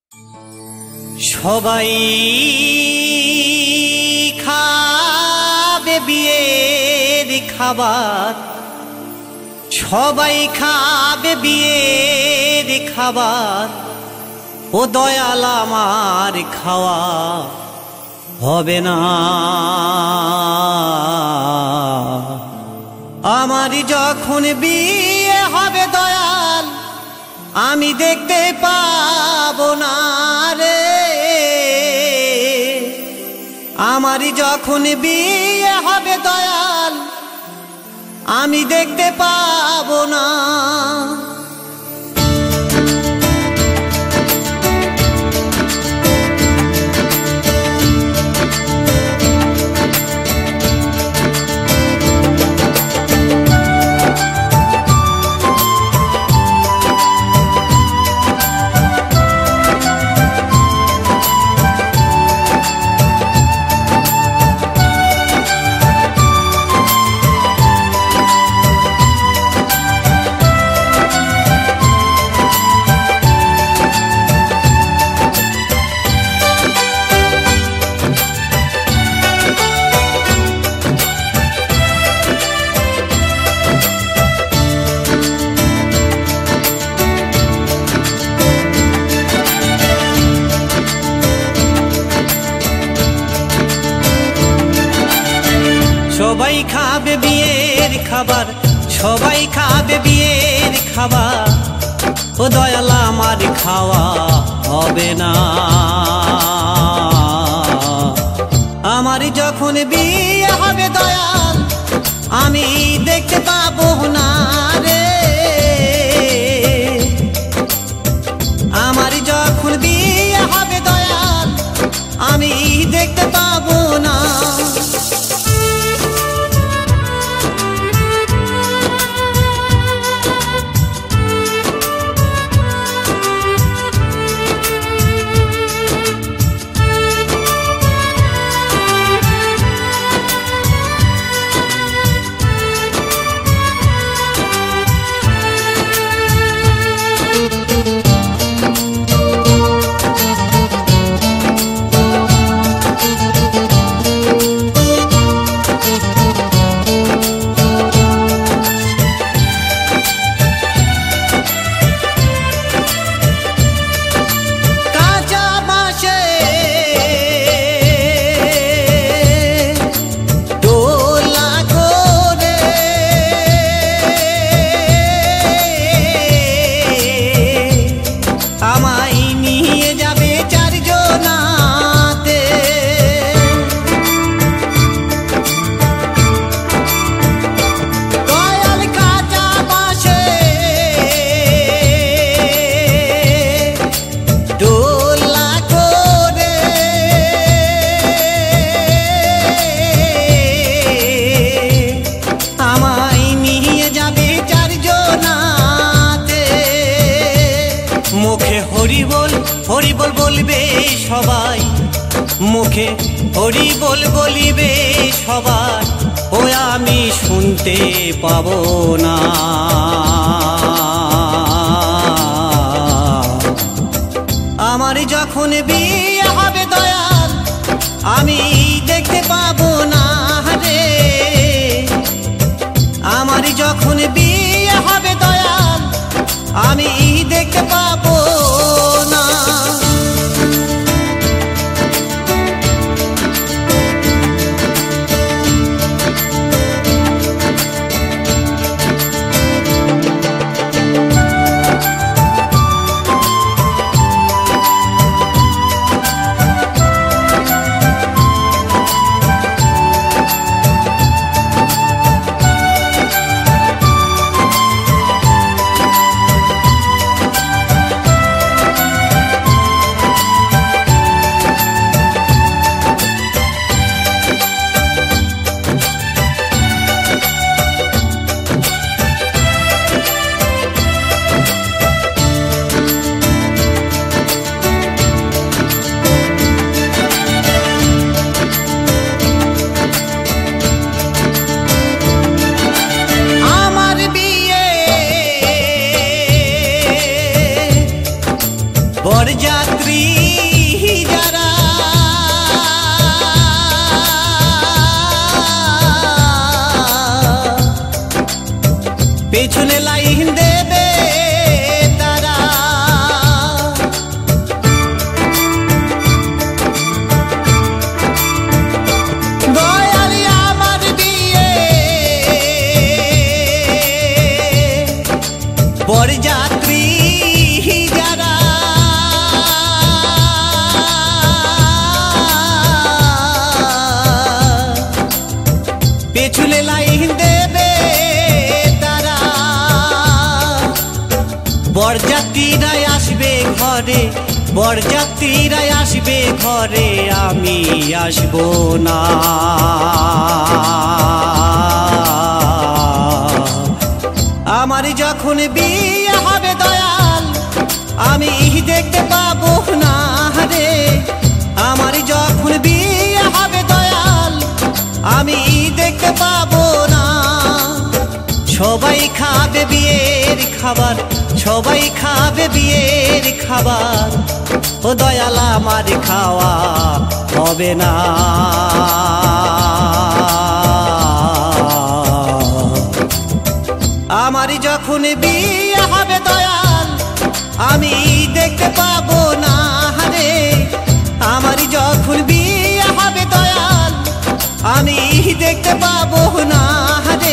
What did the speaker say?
সবাই খাবে বিয়ের খাবার, সবাই খাবে বিয়ের খাবার। ও দয়াল আমার খাওয়া হবে না। আমার যখন বিয়ে হবে দয়াল আমি দেখতে পাবো না রে। আমার যখন বিয়ে হবে দয়াল আমি দেখতে পাবো না। সবাই খাবে বিয়ের খাবার, সবাই খাবে বিয়ের খাবার। ও দয়াল আমার খাওয়া হবে না। আমার যখন বিয়ে হবে দয়াল আমি দেখতে পাবো না রে। আমার যখন বিয়ে হবে দয়াল আমি দেখতে পাবো না। মুখে হরি বল বলবে সবাই, মুখে হরি বল বলিবে সবাই। ও আমি শুনতে পাবো না। আমার যখন বিয়ে হবে দয়াল আমি দেখতে পাবো না রে। আমার যখন বিয়ে হবে দয়াল আমি দেখতে পাবো না। বরযাত্রী যারা পেছনে লাইন দেবে তারা দয়ালি আমার বিয়ে বরযাত্রী যারা পেছনে লাইন দেবে বরযাত্রীরাই আসবে ঘরে বরযাত্রীরাই আসবে ঘরে আমি আসবো না আমার যখন বিয়ে হবে দয়াল আমি দেখতে পাবো না রে আমার যখন বিয়ে হবে দয়াল আমি দেখতে পাবো না সবাই খাবে বিয়ের খাবার সবাই খাবে বিয়ের খাবার ও দয়াল আমার খাওয়া হবে না আমার যখন বিয়ে হবে দয়াল আমি দেখতে পাবো না রে আমার যখন বিয়ে হবে দয়াল আমি দেখতে পাবো না রে